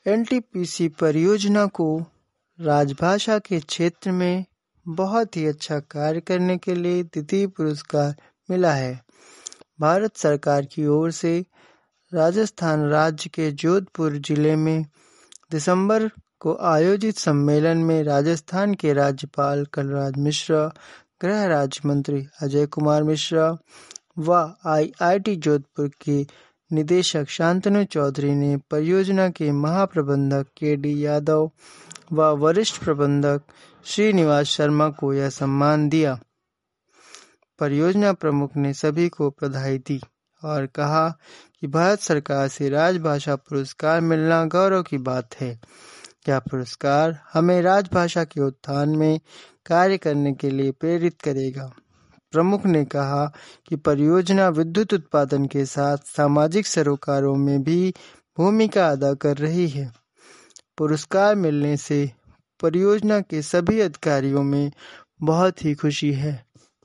NTPC परियोजना को राजभाषा के क्षेत्र में बहुत ही अच्छा कार्य करने के लिए द्वितीय पुरस्कार मिला है। भारत सरकार की ओर से राजस्थान राज्य के जोधपुर जिले में दिसंबर को आयोजित सम्मेलन में राजस्थान के राज्यपाल कलराज मिश्रा, गृह राज्य मंत्री अजय कुमार मिश्रा व आईआईटी जोधपुर के निदेशक शांतनु चौधरी ने परियोजना के महाप्रबंधक केडी यादव व वरिष्ठ प्रबंधक श्रीनिवास शर्मा को यह सम्मान दिया। परियोजना प्रमुख ने सभी को बधाई दी और कहा कि भारत सरकार से राजभाषा पुरस्कार मिलना गौरव की बात है। यह पुरस्कार हमें राजभाषा के उत्थान में कार्य करने के लिए प्रेरित करेगा। प्रमुख ने कहा कि परियोजना विद्युत उत्पादन के साथ सामाजिक सरोकारों में भी भूमिका अदा कर रही है। पुरस्कार मिलने से परियोजना के सभी अधिकारियों में बहुत ही खुशी है।